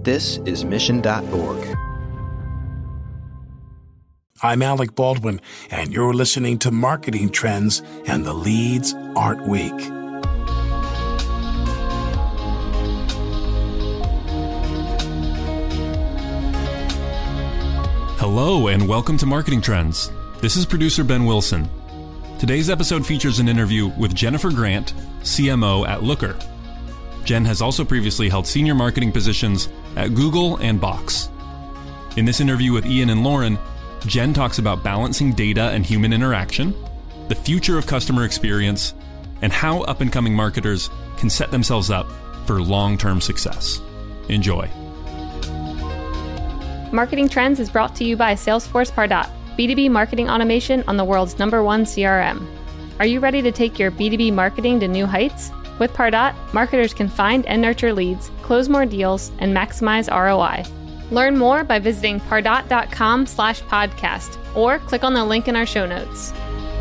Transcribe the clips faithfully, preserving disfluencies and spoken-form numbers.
This is mission dot org. I'm Alec Baldwin, and you're listening to Marketing Trends and the Leads Aren't Weak. Hello, and welcome to Marketing Trends. This is producer Ben Wilson. Today's episode features an interview with Jennifer Grant, C M O at Looker. Jen has also previously held senior marketing positions at Google and Box. In this interview with Ian and Lauren, Jen talks about balancing data and human interaction, the future of customer experience, and how up-and-coming marketers can set themselves up for long-term success. Enjoy. Marketing Trends is brought to you by Salesforce Pardot, B two B marketing automation on the world's number one C R M. Are you ready to take your B two B marketing to new heights? With Pardot, marketers can find and nurture leads, close more deals, and maximize R O I. Learn more by visiting pardot.com slash podcast or click on the link in our show notes.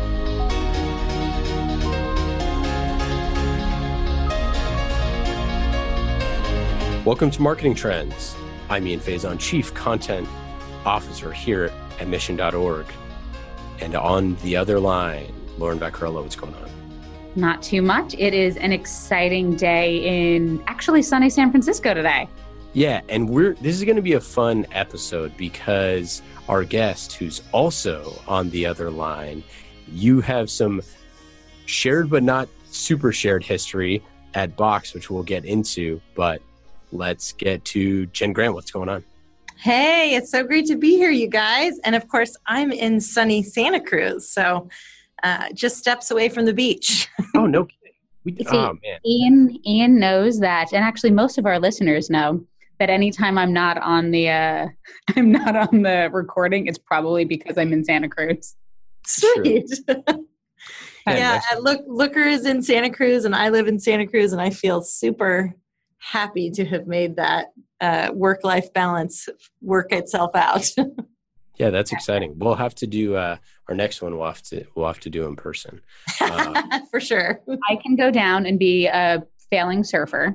Welcome to Marketing Trends. I'm Ian Faison, Chief Content Officer here at mission dot org. And on the other line, Lauren Vaccarello, what's going on? Not too much. It is an exciting day in actually sunny San Francisco today. Yeah, and we're this is going to be a fun episode because our guest, who's also on the other line, you have some shared but not super shared history at Box, which we'll get into. But let's get to Jen Grant. What's going on? Hey, it's so great to be here, you guys. And of course, I'm in sunny Santa Cruz, so uh, just steps away from the beach. Oh, no kidding. We, See, oh, man. Ian, Ian knows that, and actually most of our listeners know that anytime I'm not on the uh, I'm not on the recording, it's probably because I'm in Santa Cruz. Sweet. Yeah, yeah uh, look, Looker is in Santa Cruz, and I live in Santa Cruz, and I feel super happy to have made that uh, work-life balance work itself out. Yeah, that's exciting. We'll have to do uh, our next one. We'll have to we'll have to do in person uh, for sure. I can go down and be a failing surfer.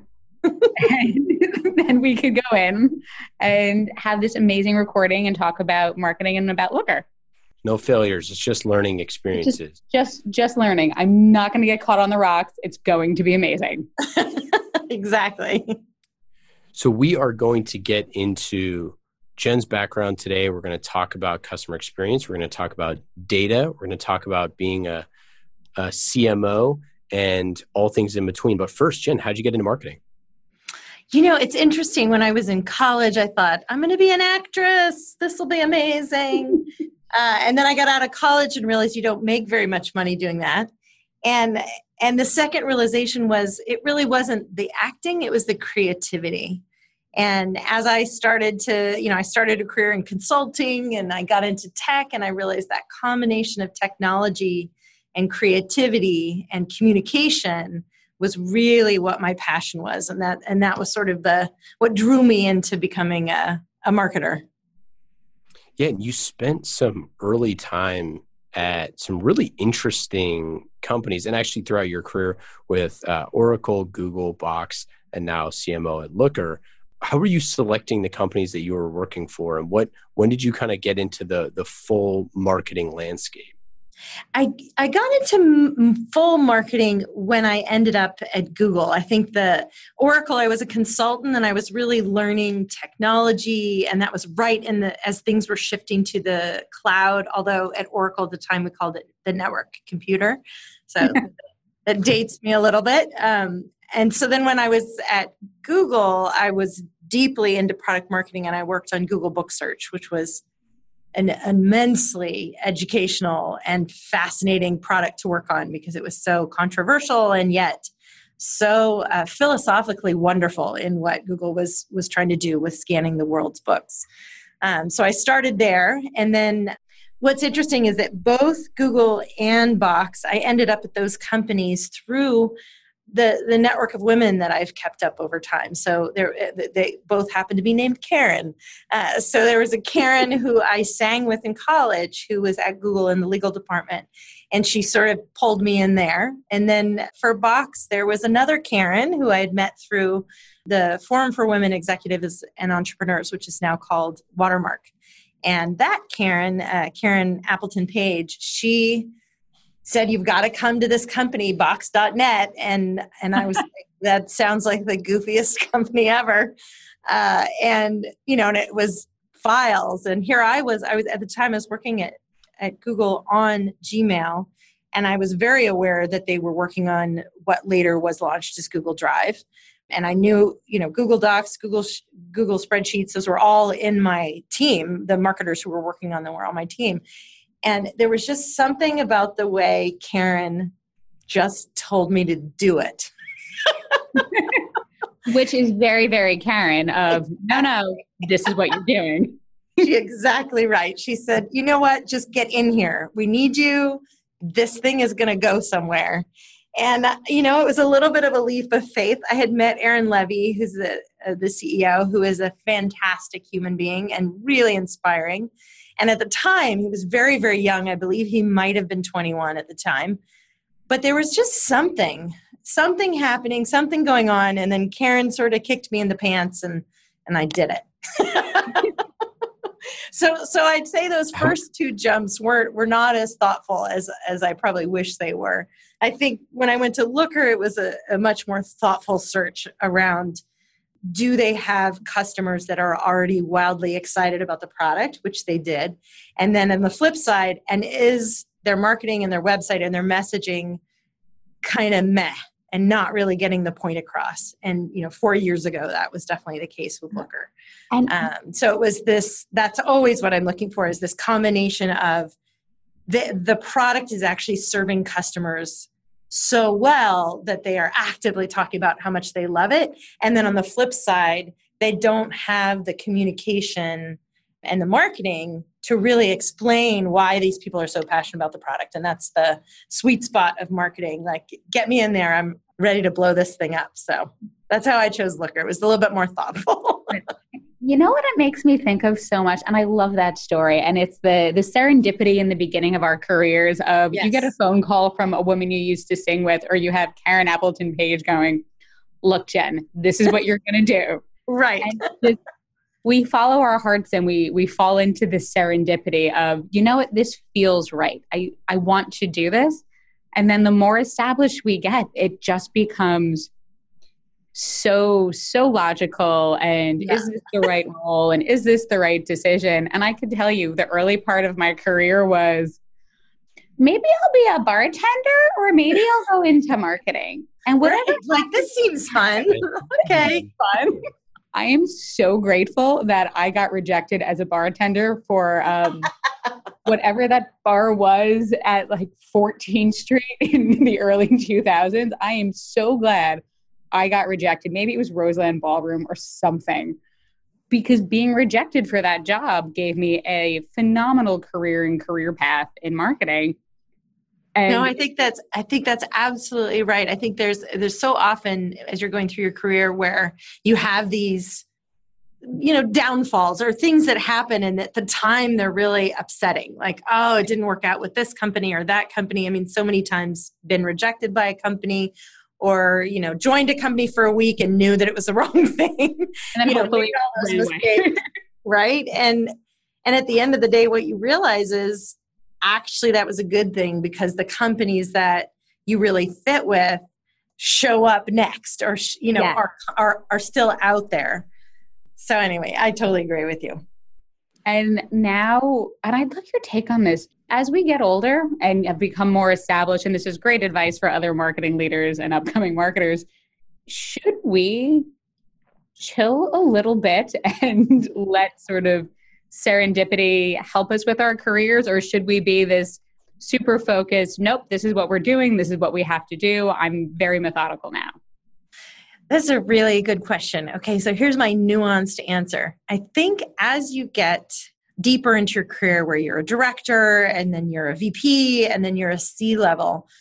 And then we could go in and have this amazing recording and talk about marketing and about Looker. No failures. It's just learning experiences. Just, just, just learning. I'm not going to get caught on the rocks. It's going to be amazing. Exactly. So we are going to get into Jen's background today. We're going to talk about customer experience. We're going to talk about data. We're going to talk about being a, a C M O and all things in between. But first, Jen, how'd you get into marketing? You know, it's interesting. When I was in college, I thought, I'm going to be an actress. This will be amazing. uh, and then I got out of college and realized you don't make very much money doing that. And and the second realization was it really wasn't the acting, it was the creativity. And as I started to, you know, I started a career in consulting and I got into tech, and I realized that combination of technology and creativity and communication was really what my passion was. And that and that was sort of the what drew me into becoming a, a marketer. Yeah, and you spent some early time at some really interesting companies, and actually throughout your career with uh, Oracle, Google, Box, and now C M O at Looker. How were you selecting the companies that you were working for, and what when did you kind of get into the the full marketing landscape? I I got into m- full marketing when I ended up at Google. I think the Oracle, I was a consultant and I was really learning technology, and that was right in the as things were shifting to the cloud. Although at Oracle at the time we called it the network computer, so that dates me a little bit. Um, and so then when I was at Google, I was deeply into product marketing, and I worked on Google Book Search, which was an immensely educational and fascinating product to work on because it was so controversial and yet so uh, philosophically wonderful in what Google was was trying to do with scanning the world's books. Um, so I started there, and then what's interesting is that both Google and Box, I ended up at those companies through the the network of women that I've kept up over time. So there, they both happen to be named Karen. Uh, so there was a Karen who I sang with in college who was at Google in the legal department, and she sort of pulled me in there. And then for Box, there was another Karen who I had met through the Forum for Women Executives and Entrepreneurs, which is now called Watermark. And that Karen, uh, Karen Appleton Page, she said, you've got to come to this company, box dot net. And, and I was like, that sounds like the goofiest company ever. Uh, and, you know, and it was files. And here I was, I was at the time I was working at, at Google on Gmail. And I was very aware that they were working on what later was launched as Google Drive. And I knew, you know, Google Docs, Google Google Spreadsheets, those were all in my team. The marketers who were working on them were on my team. And there was just something about the way Karen just told me to do it. Which is very, very Karen of, no, no, this is what you're doing. She's exactly right. She said, you know what, just get in here. We need you. This thing is going to go somewhere. And, uh, you know, it was a little bit of a leap of faith. I had met Aaron Levy, who's the, uh, the C E O, who is a fantastic human being and really inspiring. And at the time, he was very, very young. I believe he might have been twenty-one at the time. But there was just something, something happening, something going on. And then Karen sort of kicked me in the pants and, and I did it. so so I'd say those first two jumps were, were not as thoughtful as, as I probably wish they were. I think when I went to Looker, it was a, a much more thoughtful search around, do they have customers that are already wildly excited about the product, which they did? And then on the flip side, and is their marketing and their website and their messaging kind of meh and not really getting the point across? And, you know, four years ago, that was definitely the case with Looker. And um, so it was this, that's always what I'm looking for, is this combination of the, the product is actually serving customers so well that they are actively talking about how much they love it. And then on the flip side, they don't have the communication and the marketing to really explain why these people are so passionate about the product. And that's the sweet spot of marketing. Like, get me in there. I'm ready to blow this thing up. So that's how I chose Looker. It was a little bit more thoughtful. You know what it makes me think of so much? And I love that story. And it's the the serendipity in the beginning of our careers of yes. You get a phone call from a woman you used to sing with, or you have Karen Appleton Page going, look, Jen, this is what you're going to do. Right. And we follow our hearts and we we fall into this serendipity of, you know what, this feels right. I, I want to do this. And then the more established we get, it just becomes so, so logical. And yeah. Is this the right role? And is this the right decision? And I could tell you the early part of my career was, maybe I'll be a bartender or maybe I'll go into marketing. And whatever. Right. Like, this seems fun. Okay. Fun. I am so grateful that I got rejected as a bartender for um, whatever that bar was at like fourteenth Street in the early two thousands. I am so glad I got rejected. Maybe it was Roseland Ballroom or something, because being rejected for that job gave me a phenomenal career and career path in marketing. And no, I think that's I think that's absolutely right. I think there's there's so often as you're going through your career where you have these, you know, downfalls or things that happen, and at the time they're really upsetting. Like, oh, it didn't work out with this company or that company. I mean, so many times been rejected by a company, or, you know, joined a company for a week and knew that it was the wrong thing. And then you hopefully know, all those mistakes, right? And and at the end of the day, what you realize is actually that was a good thing, because the companies that you really fit with show up next, or you know, yeah. are are are still out there. So anyway, I totally agree with you. And now, and I'd love your take on this. As we get older and have become more established, and this is great advice for other marketing leaders and upcoming marketers, should we chill a little bit and let sort of serendipity help us with our careers? Or should we be this super focused, nope, this is what we're doing, this is what we have to do, I'm very methodical now? That's a really good question. Okay, so here's my nuanced answer. I think as you get deeper into your career, where you're a director and then you're a V P and then you're a C-level,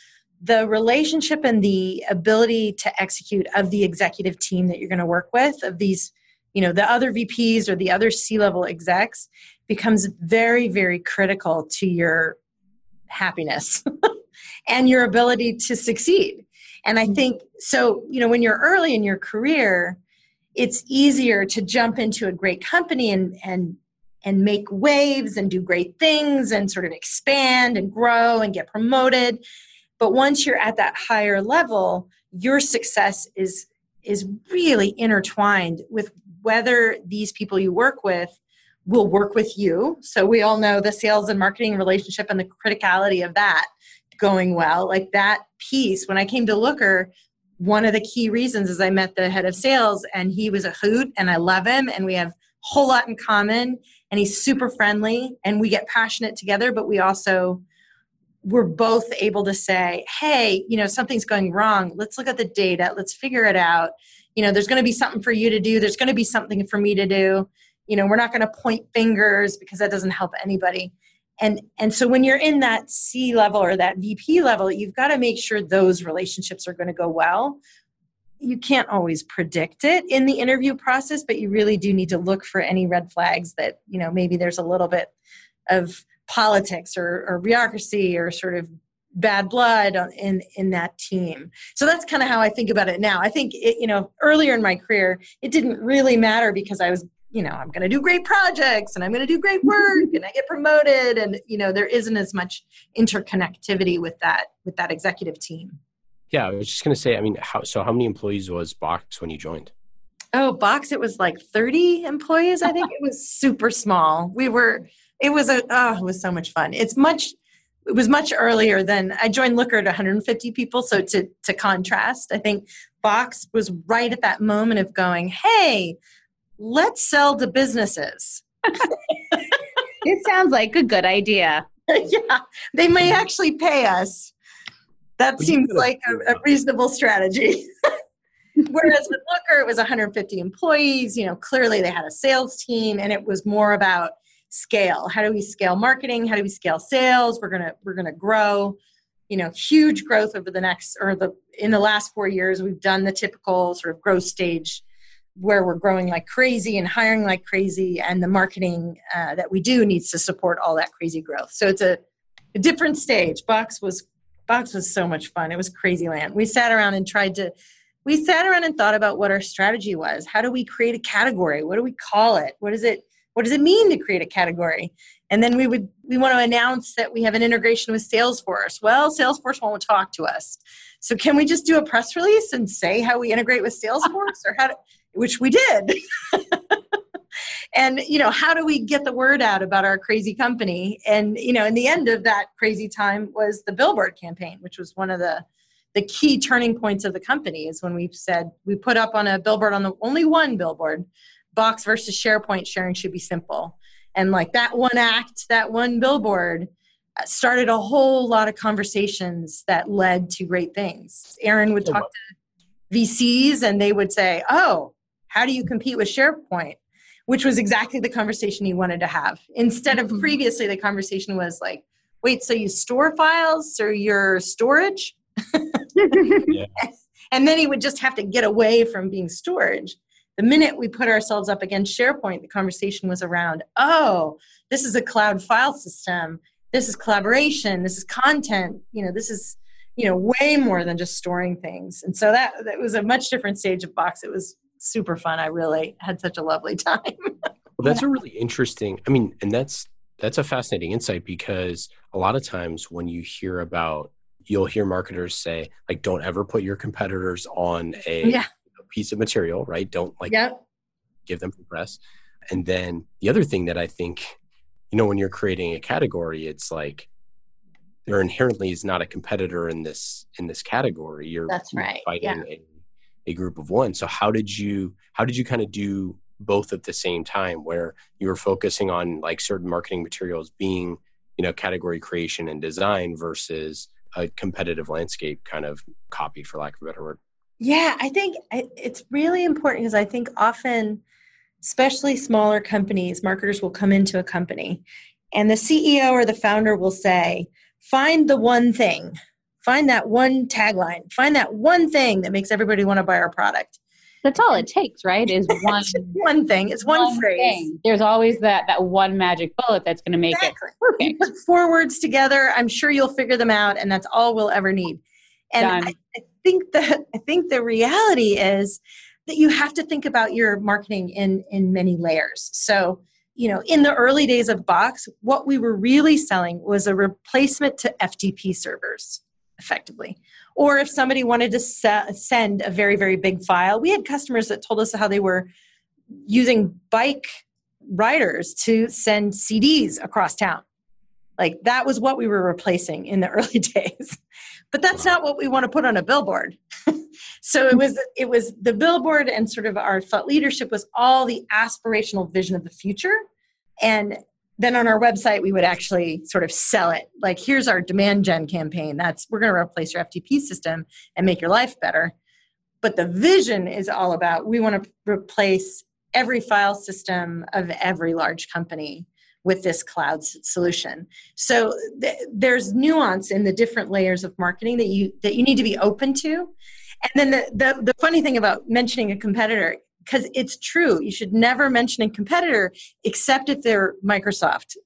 the relationship and the ability to execute of the executive team that you're going to work with, of these, you know, the other V Ps or the other C-level execs, becomes very, very critical to your happiness and your ability to succeed. And I think, so, you know, when you're early in your career, it's easier to jump into a great company and, and, and make waves and do great things and sort of expand and grow and get promoted. But once you're at that higher level, your success is, is really intertwined with whether these people you work with will work with you. So we all know the sales and marketing relationship and the criticality of that going well. Like that piece, when I came to Looker, one of the key reasons is I met the head of sales and he was a hoot and I love him and we have a whole lot in common and he's super friendly and we get passionate together, but we also, we're both able to say, hey, you know, something's going wrong. Let's look at the data. Let's figure it out. You know, there's going to be something for you to do. There's going to be something for me to do. You know, we're not going to point fingers because that doesn't help anybody. And and so when you're in that C level or that V P level, you've got to make sure those relationships are going to go well. You can't always predict it in the interview process, but you really do need to look for any red flags that, you know, maybe there's a little bit of politics or, or bureaucracy or sort of bad blood in, in that team. So that's kind of how I think about it now. I think, it, you know, earlier in my career, it didn't really matter because I was, you know, I'm going to do great projects and I'm going to do great work and I get promoted. And, you know, there isn't as much interconnectivity with that, with that executive team. Yeah. I was just going to say, I mean, how, so how many employees was Box when you joined? Oh, Box, it was like thirty employees. I think it was super small. We were, it was a, oh, it was so much fun. It's much, it was much earlier than I joined Looker at one hundred fifty people. So to, to contrast, I think Box was right at that moment of going, hey, let's sell to businesses. It sounds like a good idea. Yeah, they may actually pay us. That seems like a, a reasonable strategy. Whereas with Looker, it was one hundred fifty employees. You know, clearly they had a sales team, and it was more about scale. How do we scale marketing? How do we scale sales? We're gonna we're gonna grow. You know, huge growth over the next or the in the last four years. We've done the typical sort of growth stage where we're growing like crazy and hiring like crazy, and the marketing uh, that we do needs to support all that crazy growth. So it's a, a different stage. Box was Box was so much fun. It was crazy land. We sat around and tried to, we sat around and thought about what our strategy was. How do we create a category? What do we call it? What is it? What does it mean to create a category? And then we would we want to announce that we have an integration with Salesforce. Well, Salesforce won't talk to us. So can we just do a press release and say how we integrate with Salesforce, or how to, which we did. And, you know, how do we get the word out about our crazy company? And, you know, in the end of that crazy time was the billboard campaign, which was one of the, the key turning points of the company, is when we said, we put up on a billboard, on the only one billboard, Box versus SharePoint, sharing should be simple. And like that one act, that one billboard started a whole lot of conversations that led to great things. Aaron would talk to V Cs and they would say, oh, how do you compete with SharePoint? Which was exactly the conversation he wanted to have. Instead of previously, the conversation was like, wait, so you store files or your storage? Yeah. And then he would just have to get away from being storage. The minute we put ourselves up against SharePoint, the conversation was around, oh, this is a cloud file system. This is collaboration. This is content. You know, this is, you know, way more than just storing things. And so that, that was a much different stage of Box. It was super fun. I really had such a lovely time. Well, that's a really interesting, I mean, and that's, that's a fascinating insight, because a lot of times when you hear about, you'll hear marketers say, like, don't ever put your competitors on a, yeah. a piece of material, right? Don't like yep. give them press. And then the other thing that I think, you know, when you're creating a category, it's like, there inherently is not a competitor in this, in this category. You're, that's right. fighting yeah. a, a group of one. So how did you, how did you kind of do both at the same time, where you were focusing on like certain marketing materials being, you know, category creation and design versus a competitive landscape kind of copy, for lack of a better word? Yeah, I think it's really important, because I think often, especially smaller companies, marketers will come into a company and the C E O or the founder will say, find the one thing, Find that one tagline. Find that one thing that makes everybody want to buy our product. That's all it takes, right? Is one one thing. It's one, one phrase. Thing. There's always that that one magic bullet that's going to make exactly. it perfect. You put four words together. I'm sure you'll figure them out, and that's all we'll ever need. And I, I think that I think the reality is that you have to think about your marketing in in many layers. So, you know, in the early days of Box, what we were really selling was a replacement to F T P servers, effectively. Or if somebody wanted to se- send a very, very big file, we had customers that told us how they were using bike riders to send C Ds across town. Like that was what we were replacing in the early days. But that's not what we want to put on a billboard. So it was it was the billboard, and sort of our thought leadership was all the aspirational vision of the future. And then on our website, we would actually sort of sell it. Like, here's our demand gen campaign. That's, we're going to replace your F T P system and make your life better. But the vision is all about, we want to replace every file system of every large company with this cloud solution. So th- there's nuance in the different layers of marketing that you that you need to be open to. And then the, the, the funny thing about mentioning a competitor, because it's true, you should never mention a competitor except if they're Microsoft.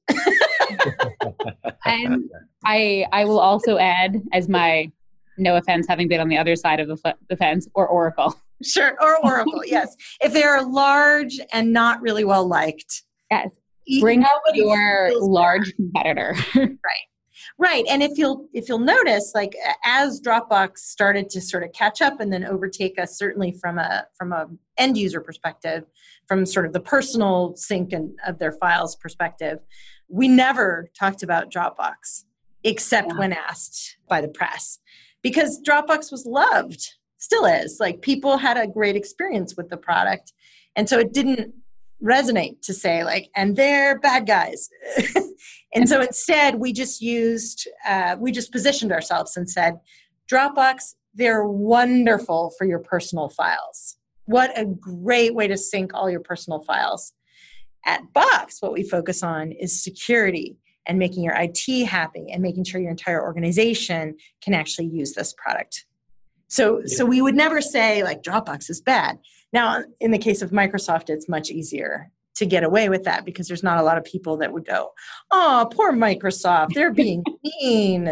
And I I will also add, as my, no offense, having been on the other side of the, f- the fence, or Oracle. Sure, or Oracle, yes. If they are large and not really well liked. Yes, bring up your large competitor. Right. Right. And if you'll if you'll notice, like as Dropbox started to sort of catch up and then overtake us, certainly from a from a end user perspective, from sort of the personal sync and of their files perspective, we never talked about Dropbox except yeah. when asked by the press, because Dropbox was loved, still is. Like, people had a great experience with the product, and so it didn't resonate to say like, and they're bad guys. And so instead, we just used, uh, we just positioned ourselves and said, Dropbox, they're wonderful for your personal files. What a great way to sync all your personal files. At Box, what we focus on is security and making your I T happy and making sure your entire organization can actually use this product. So, yeah. so we would never say like Dropbox is bad. Now, in the case of Microsoft, it's much easier to get away with that because there's not a lot of people that would go, oh, poor Microsoft, they're being mean.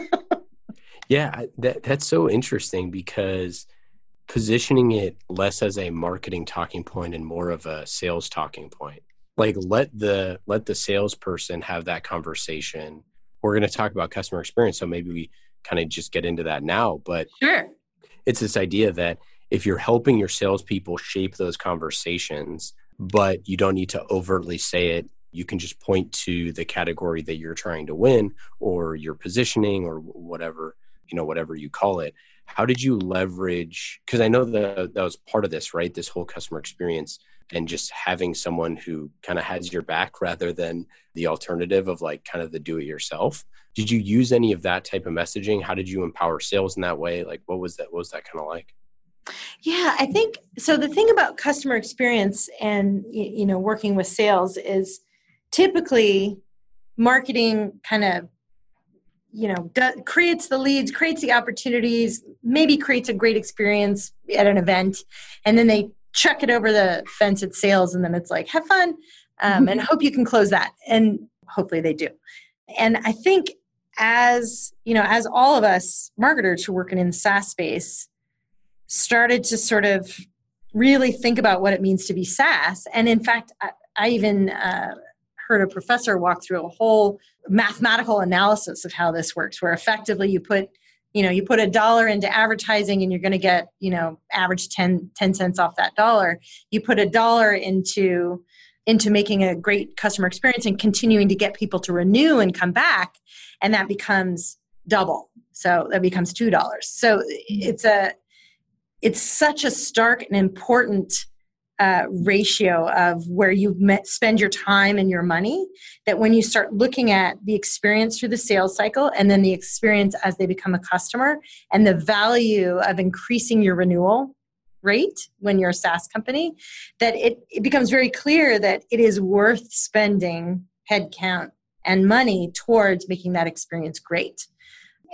Yeah, that that's so interesting, because positioning it less as a marketing talking point and more of a sales talking point. Like, let the let the salesperson have that conversation. We're going to talk about customer experience, so maybe we kind of just get into that now. But sure, it's this idea that if you're helping your salespeople shape those conversations, but you don't need to overtly say it, you can just point to the category that you're trying to win, or your positioning, or whatever, you know, whatever you call it. How did you leverage, because I know that that was part of this, right? This whole customer experience, and just having someone who kind of has your back rather than the alternative of like kind of the do it yourself. Did you use any of that type of messaging? How did you empower sales in that way? Like, what was that? What was that kind of like? Yeah, I think, so the thing about customer experience and, you know, working with sales is typically marketing kind of, you know, does, creates the leads, creates the opportunities, maybe creates a great experience at an event, and then they chuck it over the fence at sales, and then it's like, have fun, um, and hope you can close that. And hopefully they do. And I think as, you know, as all of us marketers who work in the SaaS space started to sort of really think about what it means to be SaaS. And in fact, I, I even uh, heard a professor walk through a whole mathematical analysis of how this works, where effectively you put, you know, you put a dollar into advertising and you're going to get, you know, average ten, ten cents off that dollar. You put a dollar into, into making a great customer experience and continuing to get people to renew and come back, and that becomes double. So that becomes two dollars. So it's a, It's such a stark and important uh, ratio of where you met, spend your time and your money, that when you start looking at the experience through the sales cycle and then the experience as they become a customer and the value of increasing your renewal rate when you're a SaaS company, that it, it becomes very clear that it is worth spending headcount and money towards making that experience great.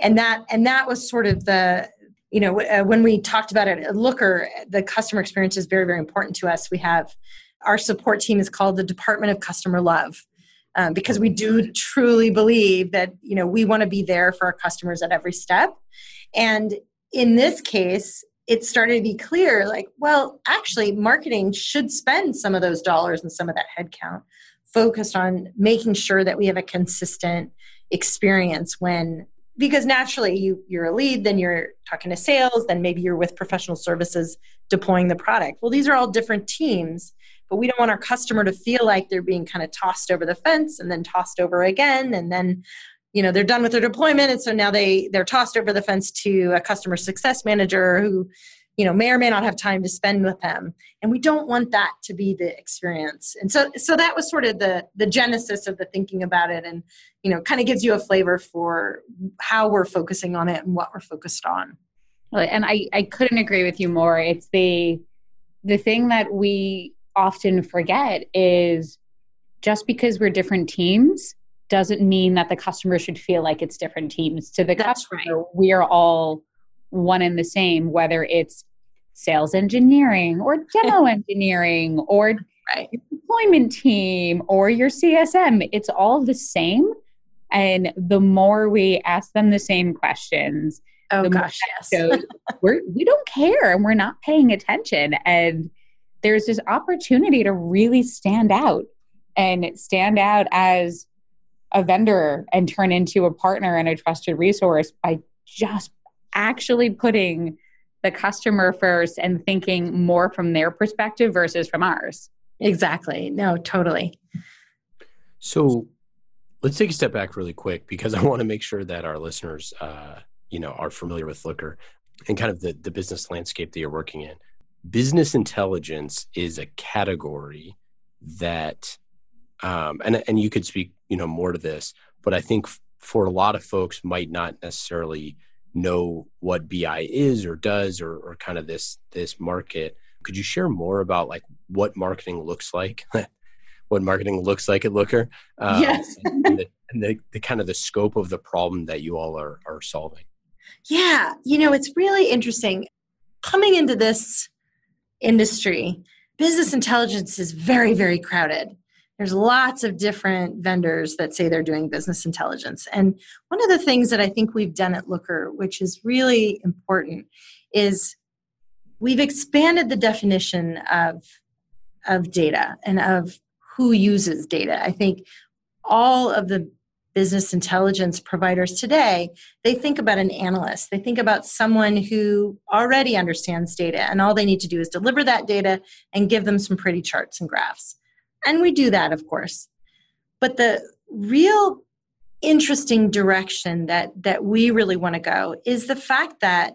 and that and that was sort of the, you know, uh, when we talked about it at Looker, the customer experience is very, very important to us. We have our support team is called the Department of Customer Love, um, because we do truly believe that, you know, we want to be there for our customers at every step. And in this case, it started to be clear, like, well, actually, marketing should spend some of those dollars and some of that headcount focused on making sure that we have a consistent experience when, because naturally you, you're a lead, then you're talking to sales, then maybe you're with professional services deploying the product. Well, these are all different teams, but we don't want our customer to feel like they're being kind of tossed over the fence and then tossed over again. And then, you know, they're done with their deployment. And so now they, they're tossed over the fence to a customer success manager who, you know, may or may not have time to spend with them. And we don't want that to be the experience. And so, so that was sort of the, the genesis of the thinking about it. And, you know, kind of gives you a flavor for how we're focusing on it and what we're focused on. And I, I couldn't agree with you more. It's the, the thing that we often forget is just because we're different teams doesn't mean that the customer should feel like it's different teams. To the That's customer, right. we are all one and the same, whether it's sales engineering or demo engineering or Right. your deployment team or your C S M. It's all the same. And the more we ask them the same questions, Oh the gosh, yes. shows we're, we don't care and we're not paying attention. And there's this opportunity to really stand out and stand out as a vendor and turn into a partner and a trusted resource by just actually putting the customer first and thinking more from their perspective versus from ours. Exactly. No, totally. So let's take a step back really quick because I want to make sure that our listeners, uh, you know, are familiar with Looker and kind of the, the business landscape that you're working in. Business intelligence is a category that, um, and and you could speak, you know, more to this, but I think f- for a lot of folks might not necessarily know what B I is or does or, or kind of this this market. Could you share more about like what marketing looks like, what marketing looks like at Looker, um, Yes. and, the, and the, the kind of the scope of the problem that you all are are solving? Yeah, you know, it's really interesting. Coming into this industry, business intelligence is very, very crowded. There's lots of different vendors that say they're doing business intelligence. And one of the things that I think we've done at Looker, which is really important, is we've expanded the definition of, of data and of who uses data. I think all of the business intelligence providers today, they think about an analyst. They think about someone who already understands data, and all they need to do is deliver that data and give them some pretty charts and graphs. And we do that, of course. But the real interesting direction that, that we really want to go is the fact that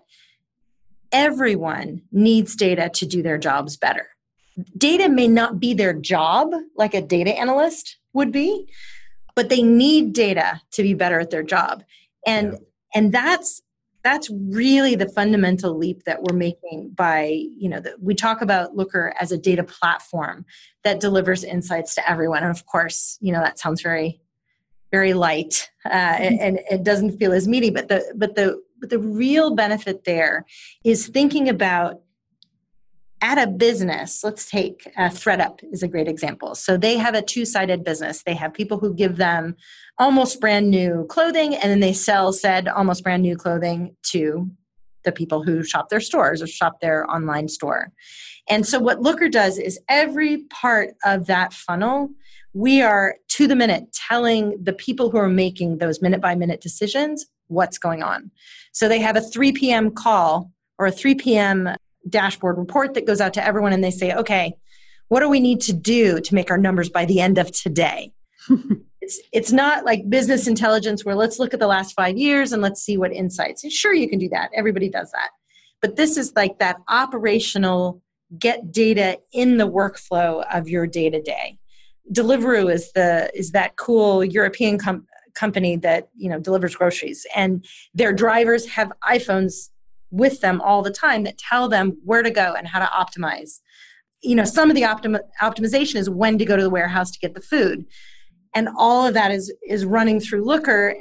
everyone needs data to do their jobs better. Data may not be their job like a data analyst would be, but they need data to be better at their job. And, yeah. and that's that's really the fundamental leap that we're making by, you know, the, we talk about Looker as a data platform that delivers insights to everyone. And of course, you know, that sounds very, very light uh, and, and it doesn't feel as meaty, but the, but the, but the real benefit there is thinking about at a business. Let's take uh, ThreadUp is a great example. So they have a two-sided business. They have people who give them almost brand new clothing, and then they sell said almost brand new clothing to the people who shop their stores or shop their online store. And so what Looker does is every part of that funnel, we are to the minute telling the people who are making those minute-by-minute decisions what's going on. So they have a three p.m. call or a three p.m. dashboard report that goes out to everyone, and they say, okay, what do we need to do to make our numbers by the end of today? it's it's not like business intelligence where let's look at the last five years and let's see what insights. And sure, you can do that. Everybody does that. But this is like that operational get data in the workflow of your day-to-day. Deliveroo is the is that cool European com- company that, you know, delivers groceries, and their drivers have iPhones with them all the time that tell them where to go and how to optimize. You know, some of the optim- optimization is when to go to the warehouse to get the food. And all of that is, is running through Looker and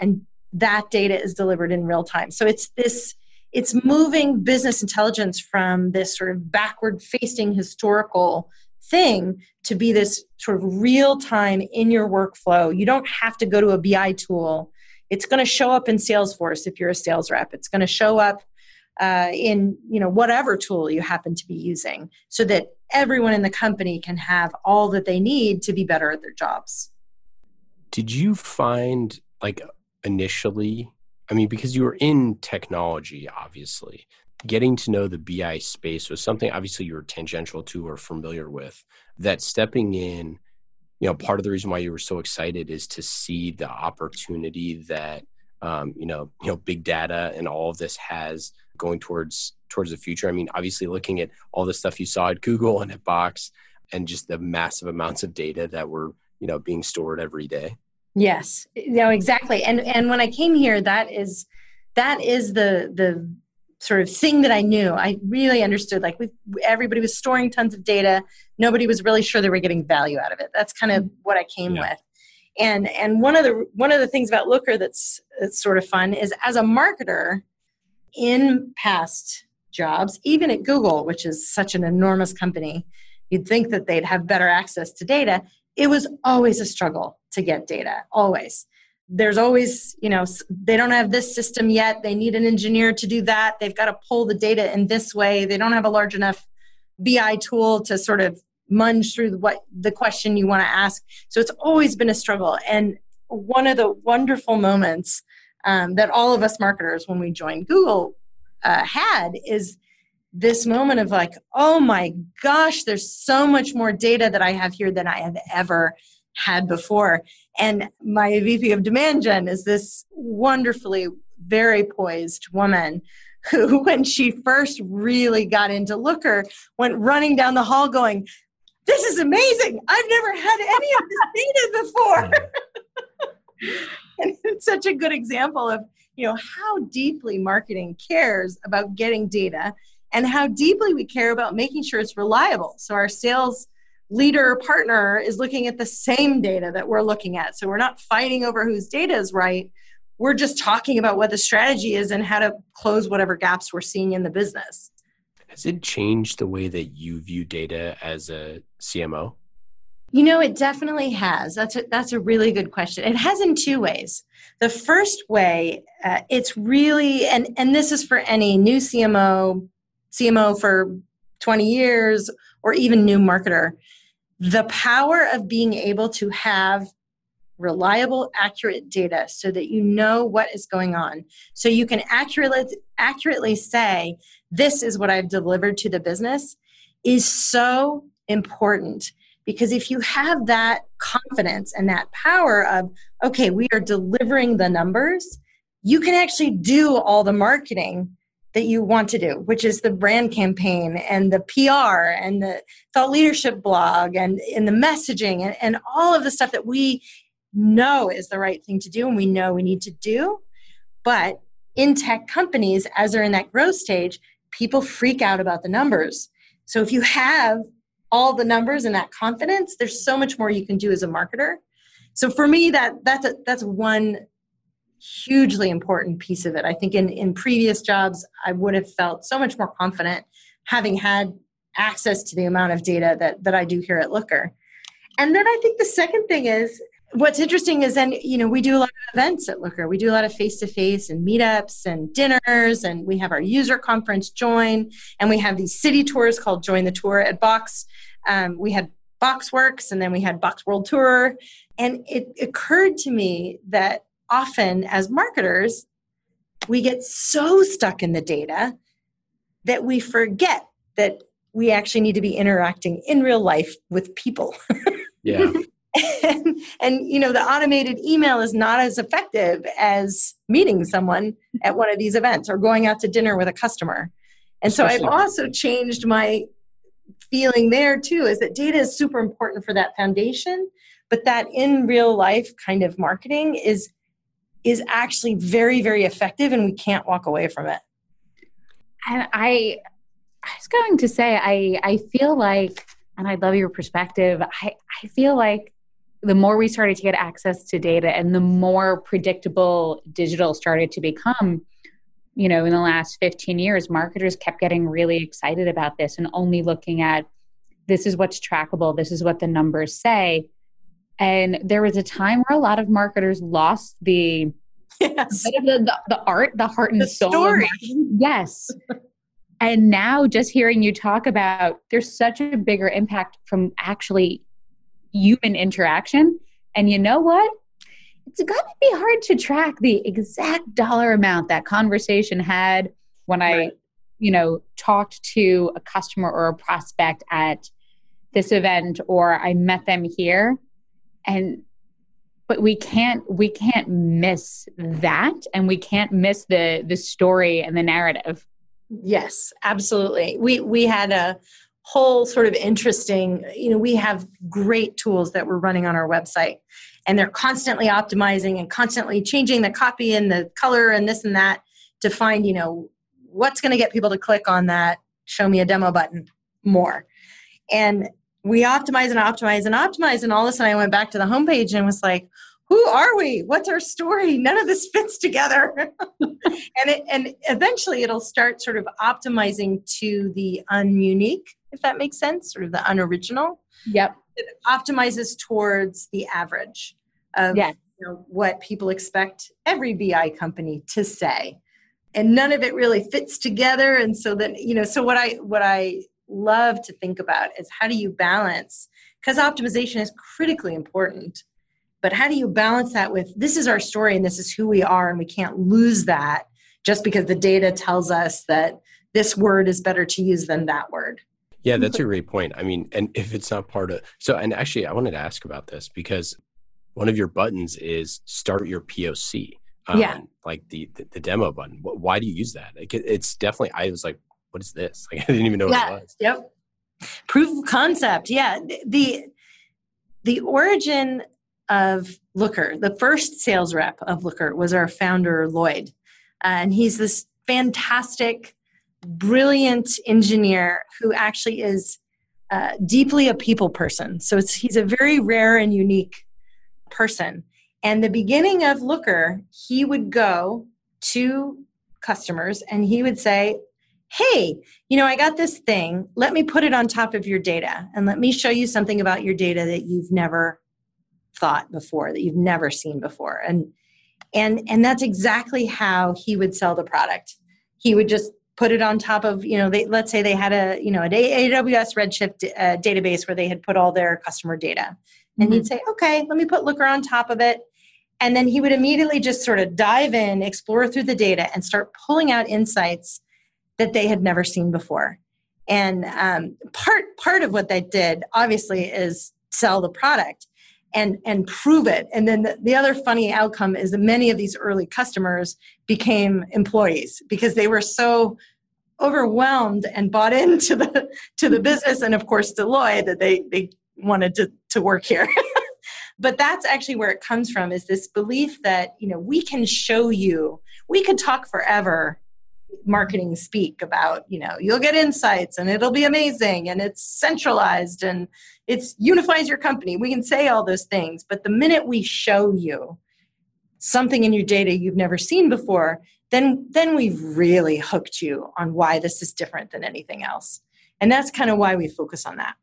that data is delivered in real time. So it's this, it's moving business intelligence from this sort of backward facing historical thing to be this sort of real time in your workflow. You don't have to go to a B I tool. It's going to show up in Salesforce if you're a sales rep. It's going to show up uh, in, you know, whatever tool you happen to be using, so that everyone in the company can have all that they need to be better at their jobs. Did you find, like, initially, I mean, because you were in technology, obviously, getting to know the B I space was something obviously you were tangential to or familiar with, that stepping in, you know, part of the reason why you were so excited is to see the opportunity that, um, you know, you know, big data and all of this has going towards, towards the future. I mean, obviously looking at all the stuff you saw at Google and at Box and just the massive amounts of data that were, you know, being stored every day. Yes, no, exactly. And and when I came here, that is that is the the sort of thing that I knew. I really understood, like, we everybody was storing tons of data. Nobody was really sure they were getting value out of it. That's kind of what I came yeah. with. And and one of the one of the things about Looker that's, that's sort of fun is, as a marketer in past jobs, even at Google, which is such an enormous company, you'd think that they'd have better access to data. It was always a struggle to get data, always. There's always, you know, they don't have this system yet. They need an engineer to do that. They've got to pull the data in this way. They don't have a large enough B I tool to sort of munge through what the question you want to ask. So it's always been a struggle. And one of the wonderful moments um, that all of us marketers, when we joined Google, uh, had is this moment of like, oh my gosh, there's so much more data that I have here than I have ever had before. And my V P of demand gen is this wonderfully, very poised woman who, when she first really got into Looker, went running down the hall going, this is amazing. I've never had any of this data before. And it's such a good example of, you know, how deeply marketing cares about getting data and how deeply we care about making sure it's reliable. So our sales leader or partner is looking at the same data that we're looking at. So we're not fighting over whose data is right. We're just talking about what the strategy is and how to close whatever gaps we're seeing in the business. Has it changed the way that you view data as a C M O? You know, it definitely has. That's a, that's a really good question. It has in two ways. The first way, uh, it's really, and, and this is for any new C M O, C M O for twenty years, or even new marketer, the power of being able to have reliable, accurate data so that you know what is going on. So you can accurately, accurately say, this is what I've delivered to the business, is so important. Because if you have that confidence and that power of, okay, we are delivering the numbers, you can actually do all the marketing that you want to do, which is the brand campaign and the P R and the thought leadership blog and, and the messaging and, and all of the stuff that we know is the right thing to do and we know we need to do. But in tech companies, as they're in that growth stage, people freak out about the numbers. So if you have all the numbers and that confidence, there's so much more you can do as a marketer. So for me, that that's a, that's one hugely important piece of it. I think in, in previous jobs, I would have felt so much more confident having had access to the amount of data that, that I do here at Looker. And then I think the second thing is, what's interesting is then, you know, we do a lot of events at Looker. We do a lot of face-to-face and meetups and dinners, and we have our user conference Join, and we have these city tours called Join the Tour at Box. Um, we had BoxWorks, and then we had Box World Tour. And it occurred to me that often as marketers, we get so stuck in the data that we forget that we actually need to be interacting in real life with people. Yeah. and, and, you know, the automated email is not as effective as meeting someone at one of these events or going out to dinner with a customer. And so I've also changed my feeling there too, is that data is super important for that foundation, but that in real life kind of marketing is is actually very, very effective, and we can't walk away from it. And I, I was going to say, I, I feel like, and I love your perspective, I, I feel like the more we started to get access to data and the more predictable digital started to become, you know, in the last fifteen years, marketers kept getting really excited about this and only looking at, this is what's trackable, this is what the numbers say. And there was a time where a lot of marketers lost the, Yes. the, the, the art, the heart and The soul. story. Yes. And now just hearing you talk about, there's such a bigger impact from actually human interaction. And you know what? It's going to be hard to track the exact dollar amount that conversation had when I, Right. you know, talked to a customer or a prospect at this event, or I met them here. And but we can't we can't miss that, and we can't miss the the story and the narrative. Yes, absolutely. We we had a whole sort of interesting, you know, we have great tools that we're running on our website, and they're constantly optimizing and constantly changing the copy and the color and this and that to find, you know, what's going to get people to click on that show me a demo button more. And we optimize and optimize and optimize, and all of a sudden I went back to the homepage and was like, who are we? What's our story? None of this fits together. and it, and eventually it'll start sort of optimizing to the ununique, if that makes sense, sort of the unoriginal. Yep. It optimizes towards the average of Yeah. you know, what people expect every B I company to say. And none of it really fits together. And so then, you know, so what I what I love to think about is, how do you balance, because optimization is critically important. But how do you balance that with, this is our story and this is who we are, and we can't lose that just because the data tells us that this word is better to use than that word. Yeah, that's a great point. I mean, and if it's not part of, so, and actually I wanted to ask about this because one of your buttons is start your P O C. Um, Yeah. Like the, the, the demo button. Why do you use that? Like it, it's definitely, I was like, what is this? Like, I didn't even know Yeah. what it was. Yep. Proof of concept. Yeah. The, the origin of Looker, the first sales rep of Looker was our founder, Lloyd. Uh, and he's this fantastic, brilliant engineer who actually is uh, deeply a people person. So it's, he's a very rare and unique person. And the beginning of Looker, he would go to customers and he would say, hey, you know, I got this thing. Let me put it on top of your data and let me show you something about your data that you've never thought before, that you've never seen before. And and and that's exactly how he would sell the product. He would just put it on top of, you know, they, let's say they had a, you know, an A W S Redshift uh, database where they had put all their customer data. And mm-hmm. he'd say, okay, let me put Looker on top of it. And then he would immediately just sort of dive in, explore through the data, and start pulling out insights that they had never seen before. And um, part part of what they did, obviously, is sell the product and, and prove it. And then the, the other funny outcome is that many of these early customers became employees because they were so overwhelmed and bought into the to the business, and of course Deloitte, that they they wanted to, to work here. But that's actually where it comes from, is this belief that, you know, we can show you, we could talk forever, marketing speak about, you know, you'll get insights and it'll be amazing and it's centralized and it's unifies your company. We can say all those things, but the minute we show you something in your data you've never seen before, then then we've really hooked you on why this is different than anything else. And that's kind of why we focus on that.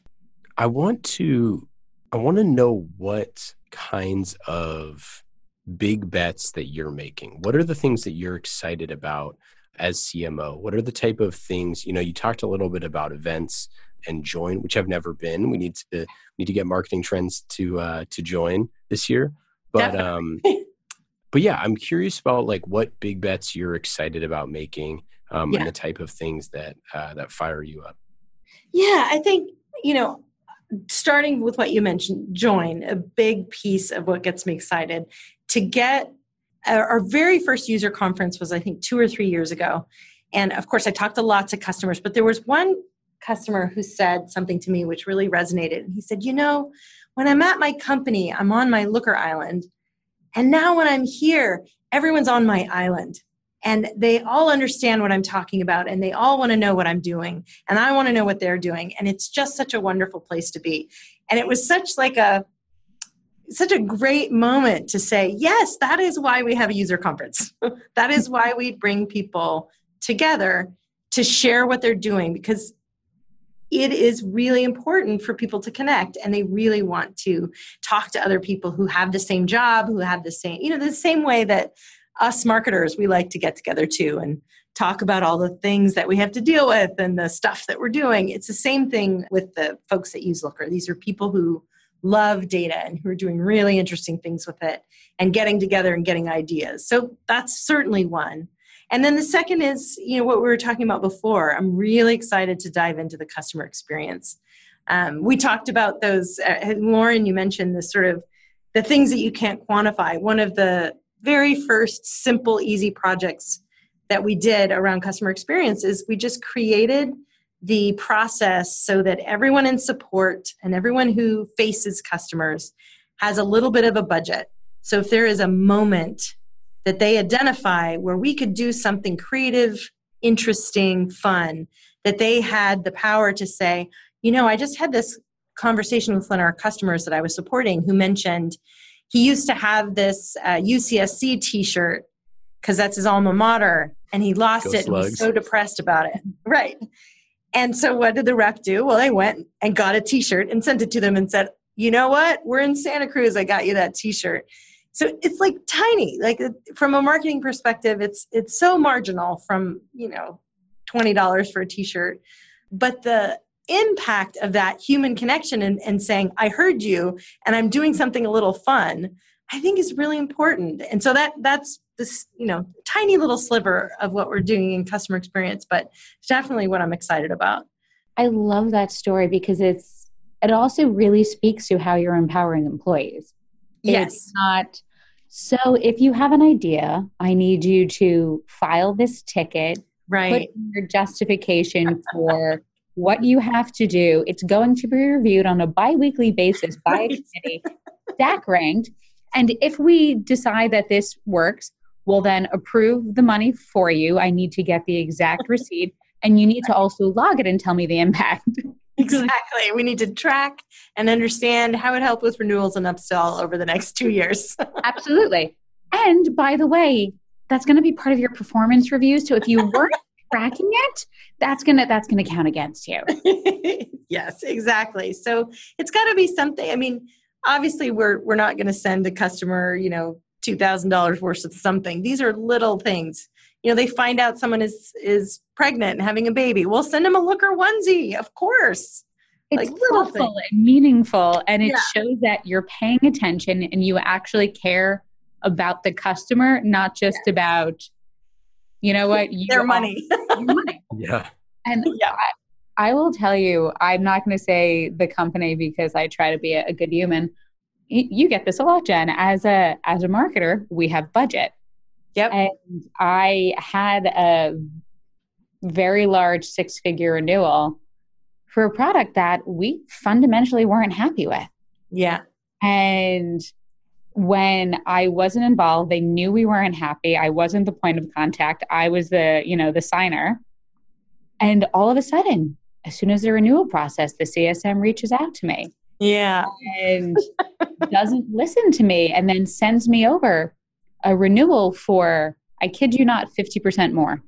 I want to I want to know what kinds of big bets that you're making. What are the things that you're excited about as C M O? What are the type of things, you know, you talked a little bit about events and Join, which I've never been. We need to need to get Marketing Trends to uh, to join this year. But um, but yeah, I'm curious about like what big bets you're excited about making um, yeah. and the type of things that uh, that fire you up. Yeah, I think, you know, starting with what you mentioned, Join, a big piece of what gets me excited. To get our, our very first user conference was, I think, two or three years ago. And of course, I talked to lots of customers, but there was one customer who said something to me which really resonated. And he said, you know, when I'm at my company, I'm on my Looker island. And now when I'm here, everyone's on my island. And they all understand what I'm talking about, and they all want to know what I'm doing, and I want to know what they're doing. And it's just such a wonderful place to be. And it was such like a, such a great moment to say, yes, that is why we have a user conference. That is why we bring people together to share what they're doing, because it is really important for people to connect, and they really want to talk to other people who have the same job, who have the same, you know, the same way that us marketers, we like to get together too and talk about all the things that we have to deal with and the stuff that we're doing. It's the same thing with the folks that use Looker. These are people who love data and who are doing really interesting things with it and getting together and getting ideas. So that's certainly one. And then the second is, you know, what we were talking about before. I'm really excited to dive into the customer experience. Um, we talked about those, uh, Lauren, you mentioned the sort of the things that you can't quantify. One of the very first simple, easy projects that we did around customer experience is we just created the process so that everyone in support and everyone who faces customers has a little bit of a budget. So if there is a moment that they identify where we could do something creative, interesting, fun, that they had the power to say, you know, I just had this conversation with one of our customers that I was supporting who mentioned he used to have this uh, U C S C t-shirt because that's his alma mater, and he lost Go it and Slugs. was so depressed about it. Right. And so what did the rep do? Well, they went and got a t-shirt and sent it to them and said, you know what? We're in Santa Cruz. I got you that t-shirt. So it's like tiny, like from a marketing perspective, it's it's so marginal from, you know, twenty dollars for a t-shirt. But the impact of that human connection and, and saying, I heard you and I'm doing something a little fun, I think is really important. And so that that's this, you know, tiny little sliver of what we're doing in customer experience, but definitely what I'm excited about. I love that story because it's it also really speaks to how you're empowering employees. Yes. It's not, so if you have an idea, I need you to file this ticket, Right. put in your justification for what you have to do. It's going to be reviewed on a biweekly basis by a committee, stack ranked. And if we decide that this works, we'll then approve the money for you. I need to get the exact receipt, and you need to also log it and tell me the impact. Exactly. We need to track and understand how it helped with renewals and upsell over the next two years. Absolutely. And by the way, that's going to be part of your performance reviews. So if you weren't tracking it, that's going to that's going to count against you. Yes, exactly. So it's got to be something. I mean, obviously we're we're not going to send a customer, you know, two thousand dollars worth of something. These are little things. You know, they find out someone is is pregnant and having a baby. We'll send them a Looker onesie, of course. It's Like little thoughtful things. and meaningful, and it Yeah. shows that you're paying attention and you actually care about the customer, not just about, you know what, you Their are- money. your money. Yeah. And Yeah. I, I will tell you, I'm not going to say the company because I try to be a, a good human. Y- You get this a lot, Jen. As a as a marketer, we have budget. Yep. And I had a very large six-figure renewal for a product that we fundamentally weren't happy with. Yeah. And when I wasn't involved, they knew we weren't happy. I wasn't the point of contact. I was the, you know, the signer. And all of a sudden, as soon as the renewal process, the C S M reaches out to me Yeah. and doesn't listen to me and then sends me over a renewal for, I kid you not, fifty percent more.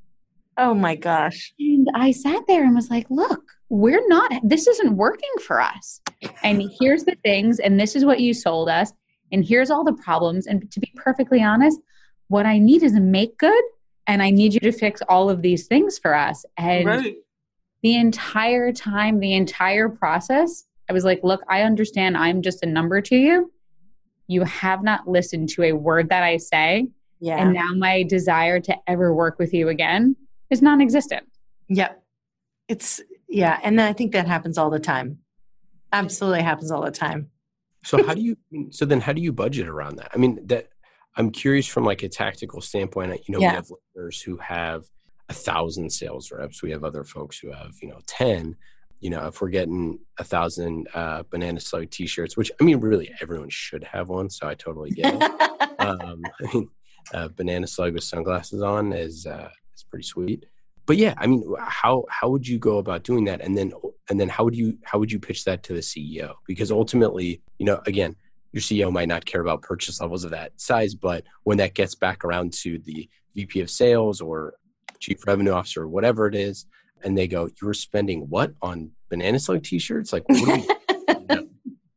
Oh my gosh. And I sat there and was like, look, we're not, this isn't working for us. And here's the things, and this is what you sold us, and here's all the problems. And to be perfectly honest, what I need is a make good, and I need you to fix all of these things for us. And Right. the entire time, the entire process, I was like, look, I understand I'm just a number to you. You have not listened to a word that I say. Yeah. And now my desire to ever work with you again is non-existent. Yep. It's, yeah. And I think that happens all the time. Absolutely happens all the time. So how do you, so then how do you budget around that? I mean, that I'm curious from like a tactical standpoint, you know, Yeah. we have listeners who have a thousand sales reps. We have other folks who have, you know, ten. You know, if we're getting a thousand uh, Banana Slug t-shirts, which I mean, really everyone should have one. So I totally get it. um, I mean, uh, Banana Slug with sunglasses on is, uh, is pretty sweet. But yeah, I mean, how, how would you go about doing that? And then, and then how would you, how would you pitch that to the C E O? Because ultimately, you know, again, your C E O might not care about purchase levels of that size, but when that gets back around to the V P of sales or chief revenue officer or whatever it is, and they go, you were spending what on banana slug t-shirts? Like, what are we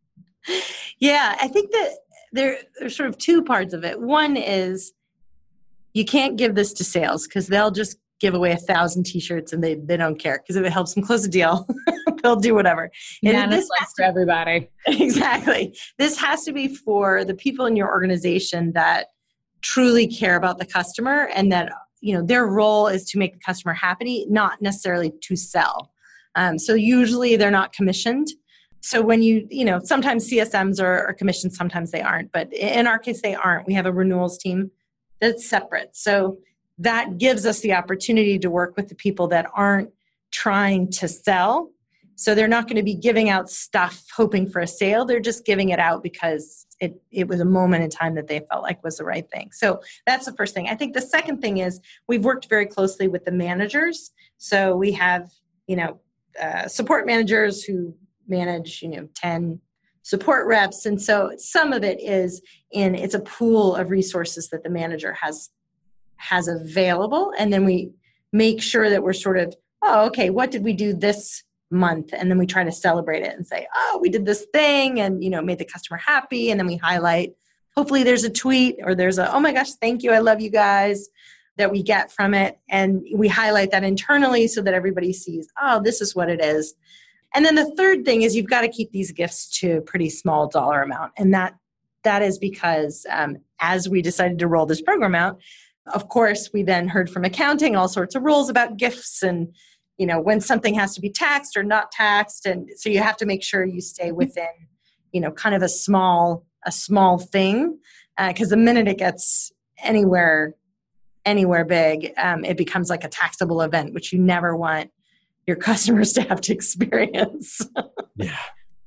Yeah, I think that there, there's sort of two parts of it. One is you can't give this to sales because they'll just give away a thousand t-shirts and they, they don't care because if it helps them close a deal, they'll do whatever. And this has for everybody. Exactly. This has to be for the people in your organization that truly care about the customer and that, you know, their role is to make the customer happy, not necessarily to sell. Um, so usually they're not commissioned. So when you, you know, sometimes C S Ms are, are commissioned, sometimes they aren't. But in our case, they aren't. We have a renewals team that's separate. So that gives us the opportunity to work with the people that aren't trying to sell. So they're not going to be giving out stuff hoping for a sale. They're just giving it out because it, it was a moment in time that they felt like was the right thing. So that's the first thing. I think the second thing is we've worked very closely with the managers. So we have, you know, uh, support managers who manage, you know, ten support reps. And so some of it is in, it's a pool of resources that the manager has, has available. And then we make sure that we're sort of, oh, okay, what did we do this month? And then we try to celebrate it and say, oh, we did this thing and, you know, made the customer happy. And then we highlight, hopefully there's a tweet or there's a, oh my gosh, thank you. I love you guys that we get from it. And we highlight that internally so that everybody sees, oh, this is what it is. And then the third thing is you've got to keep these gifts to a pretty small dollar amount. And that that is because um, as we decided to roll this program out, of course, we then heard from accounting all sorts of rules about gifts and, you know, when something has to be taxed or not taxed. And so you have to make sure you stay within, you know, kind of a small, a small thing. Because uh, the minute it gets anywhere, anywhere big, um, it becomes like a taxable event, which you never want your customers to have to experience. Yeah.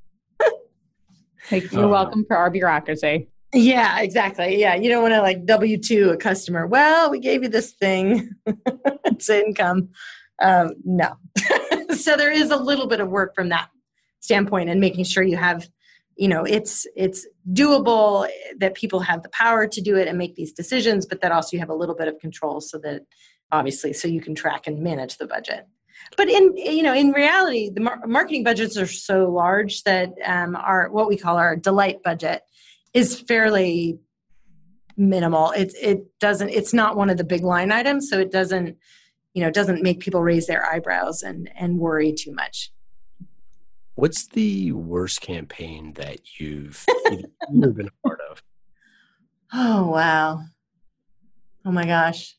Like, you're uh, welcome for our bureaucracy. Yeah, exactly. Yeah. You don't want to like W two a customer. Well, we gave you this thing. It's income. Um, no. So there is a little bit of work from that standpoint and making sure you have, you know, it's, it's doable, that people have the power to do it and make these decisions, but that also you have a little bit of control so that obviously, so you can track and manage the budget. But in, you know, in reality, the mar- marketing budgets are so large that um, our, what we call our delight budget is fairly minimal. It, it doesn't, it's not one of the big line items. So it doesn't, you know, doesn't make people raise their eyebrows and, and worry too much. What's the worst campaign that you've either been a part of? Oh, wow. Oh my gosh.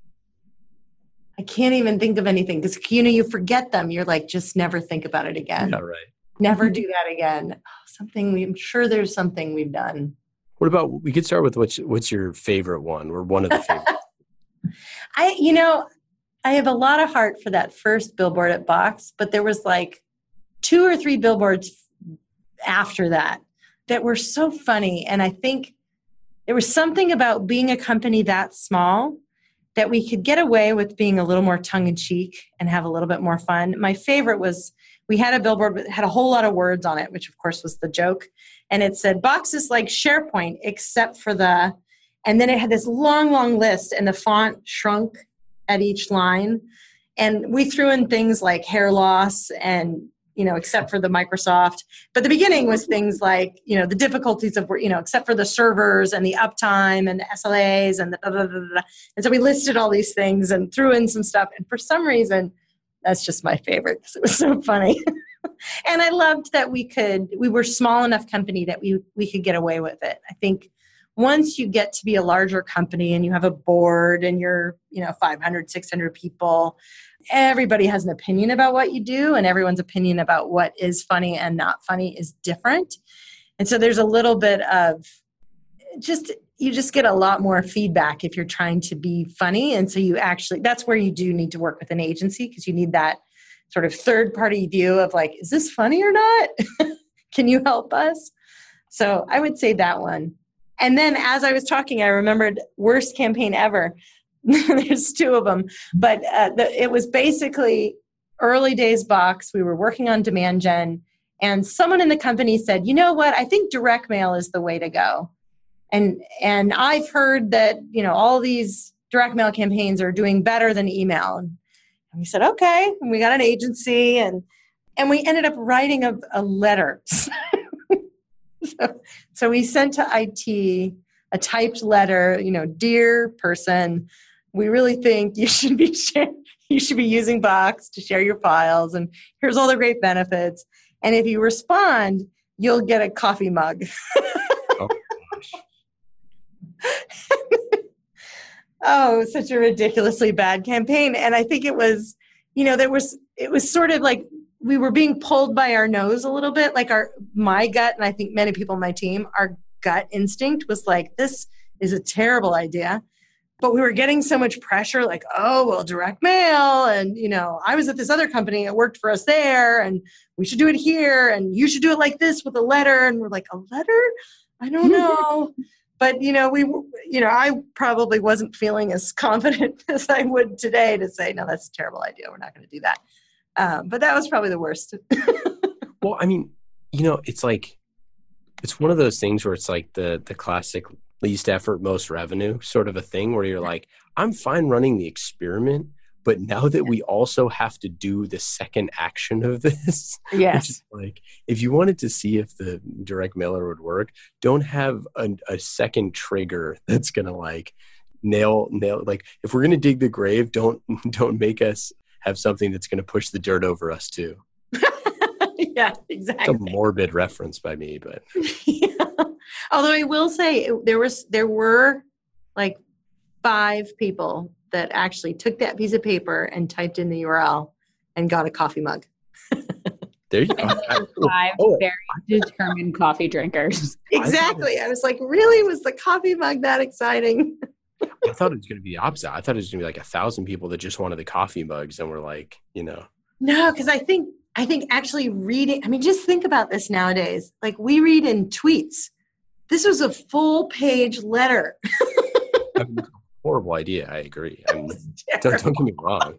I can't even think of anything because, you know, you forget them. You're like, just never think about it again. Yeah, right. Never do that again. Oh, something, we, I'm sure there's something we've done. What about, we could start with what's, what's your favorite one or one of the favorites? I, you know, I have a lot of heart for that first billboard at Box, but there was like two or three billboards after that that were so funny. And I think there was something about being a company that small that we could get away with being a little more tongue-in-cheek and have a little bit more fun. My favorite was, we had a billboard that had a whole lot of words on it, which of course was the joke. And it said, Box is like SharePoint, except for the, and then it had this long, long list and the font shrunk at each line. And we threw in things like hair loss and, you know, except for the Microsoft. But the beginning was things like, you know, the difficulties of, you know, except for the servers and the uptime and the S L As and the blah, blah, blah, blah. And so we listed all these things and threw in some stuff. And for some reason, that's just my favorite because it was so funny. And I loved that we could, we were small enough company that we we could get away with it. I think once you get to be a larger company and you have a board and you're, you know, five hundred, six hundred people, everybody has an opinion about what you do and everyone's opinion about what is funny and not funny is different. And so there's a little bit of just, you just get a lot more feedback if you're trying to be funny. And so you actually, that's where you do need to work with an agency because you need that sort of third party view of like, is this funny or not? Can you help us? So I would say that one. And then as I was talking, I remembered worst campaign ever. There's two of them, but uh, the, it was basically early days Box. We were working on demand gen And someone in the company said, you know what, I think direct mail is the way to go. And and I've heard that, you know, all these direct mail campaigns are doing better than email. And we said, okay. And we got an agency and and we ended up writing a, a letter. so, so we sent to I T a typed letter, you know, dear person, we really think you should be share, you should be using Box to share your files, and here's all the great benefits. And if you respond, you'll get a coffee mug. Oh, gosh. Oh, it was such a ridiculously bad campaign. And I think it was, you know, there was, it was sort of like we were being pulled by our nose a little bit, like our, my gut, and I think many people on my team, our gut instinct was like, this is a terrible idea. But we were getting so much pressure, like, oh, well, direct mail. And, you know, I was at this other company that worked for us there, and we should do it here. And you should do it like this with a letter. And we're like, a letter? I don't know. But, you know, we, you know, I probably wasn't feeling as confident as I would today to say, no, that's a terrible idea. We're not going to do that. Um, but that was probably the worst. Well, I mean, you know, it's like, it's one of those things where it's like the the classic least effort, most revenue sort of a thing where you're like, I'm fine running the experiment, but now that we also have to do the second action of this, yes, which is like, if you wanted to see if the direct mailer would work, don't have a, a second trigger that's going to like nail, nail, like if we're going to dig the grave, don't, don't make us have something that's going to push the dirt over us too. Yeah, exactly. It's a morbid reference by me, but yeah. Although I will say there was there were like five people that actually took that piece of paper and typed in the U R L and got a coffee mug. There you go. Five Oh. very determined coffee drinkers. Exactly. I was like, really? Was the coffee mug that exciting? I thought it was going to be the opposite. I thought it was going to be like a thousand people that just wanted the coffee mugs and were like, you know. No, because I think I think actually reading, I mean, just think about this nowadays. Like we read in tweets. This was a full page letter. I mean, horrible idea. I agree. I mean, don't, don't get me wrong.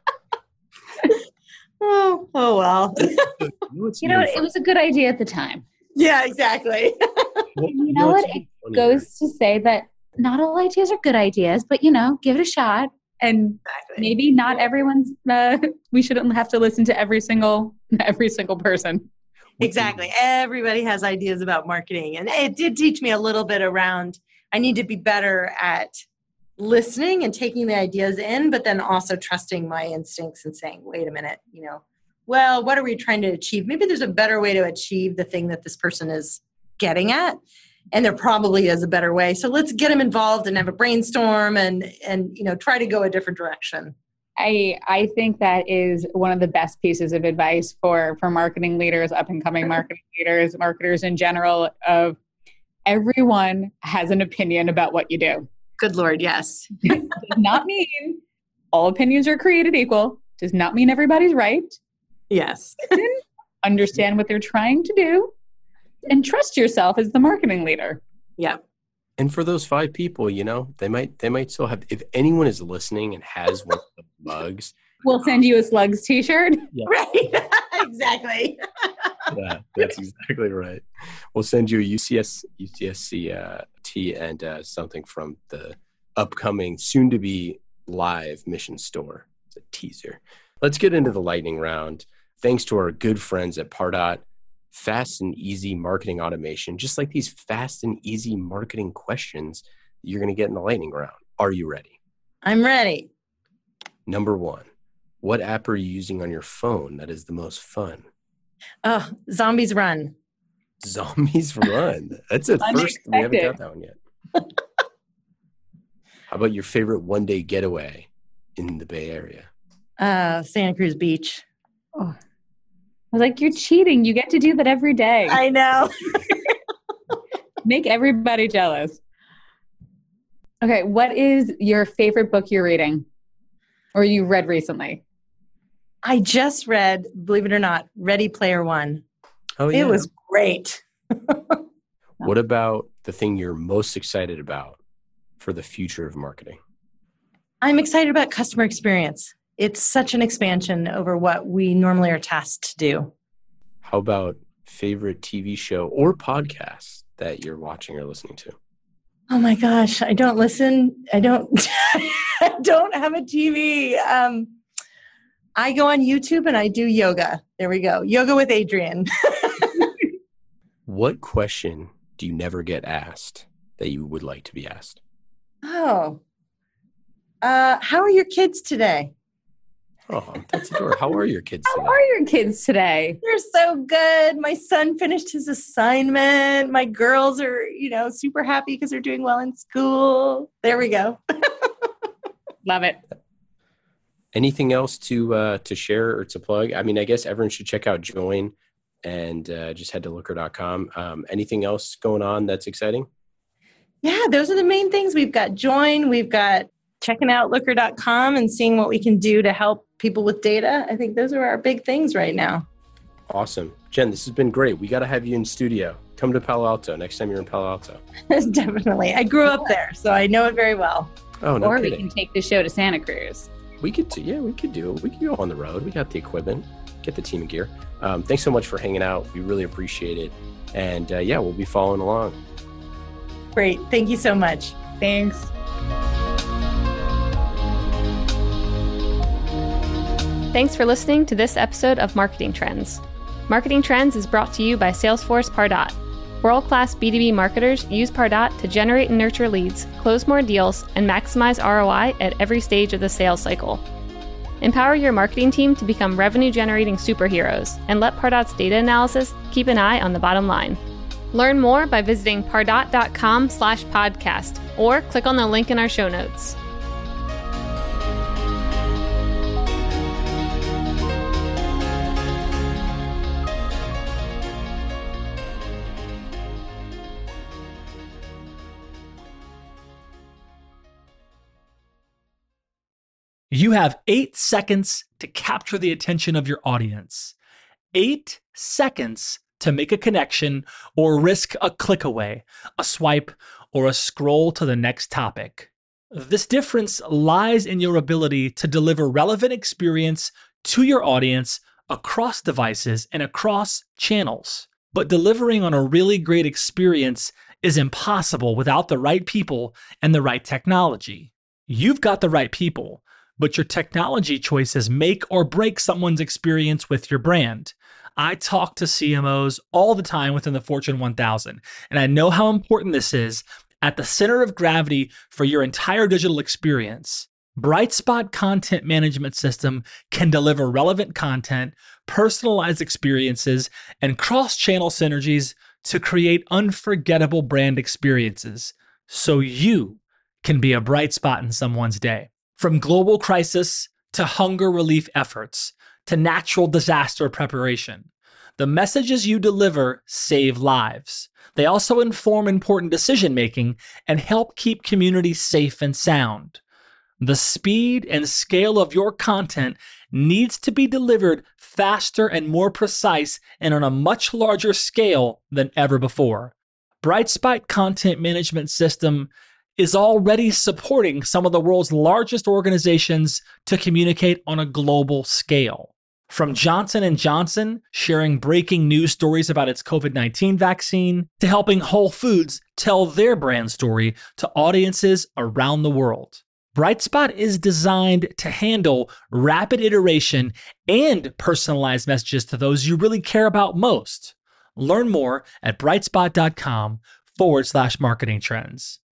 Oh, oh well. You know, it was a good idea at the time. Yeah, exactly. Well, You know what? It goes to say that not all ideas are good ideas, but, you know, give it a shot. And Exactly. maybe not everyone's, uh, we shouldn't have to listen to every single, every single person. Exactly. Everybody has ideas about marketing. And it did teach me a little bit around, I need to be better at listening and taking the ideas in, but then also trusting my instincts and saying, wait a minute, you know, well, what are we trying to achieve? Maybe there's a better way to achieve the thing that this person is getting at. And there probably is a better way. So let's get them involved and have a brainstorm and, and, you know, try to go a different direction. I I think that is one of the best pieces of advice for, for marketing leaders, up and coming marketing leaders, marketers in general, of everyone has an opinion about what you do. Good Lord, yes. Does not mean all opinions are created equal. Does not mean everybody's right. Yes. Understand what they're trying to do and trust yourself as the marketing leader. Yeah. And for those five people, you know, they might they might still have, if anyone is listening and has one of the mugs. We'll send you a Slugs t-shirt. Yeah. Right. Exactly. Yeah, that's exactly right. We'll send you a U C S U C S C uh, tee and uh, something from the upcoming, soon to be live Mission store. It's a teaser. Let's get into the lightning round. Thanks to our good friends at Pardot, fast and easy marketing automation, just like these fast and easy marketing questions you're going to get in the lightning round. Are you ready? I'm ready. Number one, what app are you using on your phone that is the most fun? Oh, Zombies Run. Zombies Run. That's a first. We haven't got that one yet. How about your favorite one-day getaway in the Bay Area? Uh, Santa Cruz Beach. Oh. I was like, you're cheating. You get to do that every day. I know. Make everybody jealous. Okay, what is your favorite book you're reading or you read recently? I just read, believe it or not, Ready Player One. Oh, yeah. It was great. What about the thing you're most excited about for the future of marketing? I'm excited about customer experience. It's such an expansion over what we normally are tasked to do. How about favorite T V show or podcast that you're watching or listening to? Oh my gosh, I don't listen. I don't I don't have a T V. Um, I go on YouTube and I do yoga. There we go. Yoga with Adriene. What question do you never get asked that you would like to be asked? Oh. Uh, how are your kids today? Oh, that's adorable. How are your kids How today? are your kids today? They're so good. My son finished his assignment. My girls are, you know, super happy because they're doing well in school. There we go. Love it. Anything else to uh, to share or to plug? I mean, I guess everyone should check out Join and uh, just head to looker dot com. Um, anything else going on that's exciting? Yeah, those are the main things. We've got Join. We've got checking out looker dot com and seeing what we can do to help people with data. I think those are our big things right now. Awesome. Jen, this has been great. We got to have you in studio. Come to Palo Alto next time you're in Palo Alto. Definitely. I grew up there, so I know it very well. Oh, no or kidding. we can take the show to Santa Cruz. We could, do, yeah, we could do it. We could go on the road. We got the equipment, get the team of gear. Um, thanks so much for hanging out. We really appreciate it. And uh, yeah, we'll be following along. Great. Thank you so much. Thanks. Thanks for listening to this episode of Marketing Trends. Marketing Trends is brought to you by Salesforce Pardot. World-class B two B marketers use Pardot to generate and nurture leads, close more deals, and maximize R O I at every stage of the sales cycle. Empower your marketing team to become revenue-generating superheroes, and let Pardot's data analysis keep an eye on the bottom line. Learn more by visiting pardot dot com slash podcast or click on the link in our show notes. You have eight seconds to capture the attention of your audience. Eight seconds to make a connection or risk a click away, a swipe, or a scroll to the next topic. This difference lies in your ability to deliver relevant experience to your audience across devices and across channels. But delivering on a really great experience is impossible without the right people and the right technology. You've got the right people, but your technology choices make or break someone's experience with your brand. I talk to C M Os all the time within the Fortune one thousand, and I know how important this is at the center of gravity for your entire digital experience. Brightspot Content Management System can deliver relevant content, personalized experiences, and cross-channel synergies to create unforgettable brand experiences, so you can be a bright spot in someone's day. From global crisis to hunger relief efforts to natural disaster preparation, the messages you deliver save lives. They also inform important decision-making and help keep communities safe and sound. The speed and scale of your content needs to be delivered faster and more precise and on a much larger scale than ever before. Brightspot Content Management System is already supporting some of the world's largest organizations to communicate on a global scale. From Johnson and Johnson sharing breaking news stories about its COVID nineteen vaccine, to helping Whole Foods tell their brand story to audiences around the world. Brightspot is designed to handle rapid iteration and personalized messages to those you really care about most. Learn more at brightspot dot com forward slash marketing trends.